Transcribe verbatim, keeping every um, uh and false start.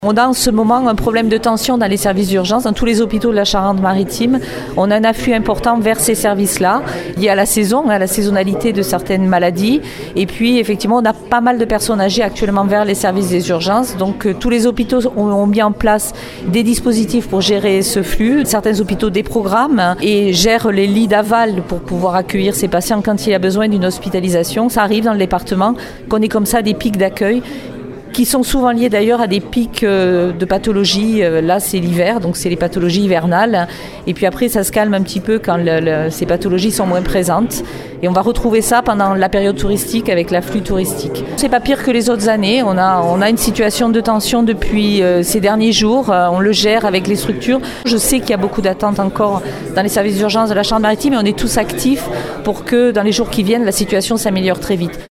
On a en ce moment un problème de tension dans les services d'urgence, dans tous les hôpitaux de la Charente-Maritime. On a un afflux important vers ces services-là, lié à la saison, à la saisonnalité de certaines maladies. Et puis, effectivement, on a pas mal de personnes âgées actuellement vers les services des urgences. Donc, euh, tous les hôpitaux ont, ont mis en place des dispositifs pour gérer ce flux. Certains hôpitaux des programmes et gèrent les lits d'aval pour pouvoir accueillir ces patients quand il y a besoin d'une hospitalisation. Ça arrive dans le département qu'on ait comme ça des pics d'accueil, qui sont souvent liés d'ailleurs à des pics euh, de pathologies. Euh, là, c'est l'hiver, donc c'est les pathologies hivernales. Et puis après, ça se calme un petit peu quand le, le, ces pathologies sont moins présentes. Et on va retrouver ça pendant la période touristique avec l'afflux touristique. C'est pas pire que les autres années. On a, on a une situation de tension depuis euh, ces derniers jours. Euh, on le gère avec les structures. Je sais qu'il y a beaucoup d'attentes encore dans les services d'urgence de la Charente-Maritime et on est tous actifs pour que dans les jours qui viennent, la situation s'améliore très vite.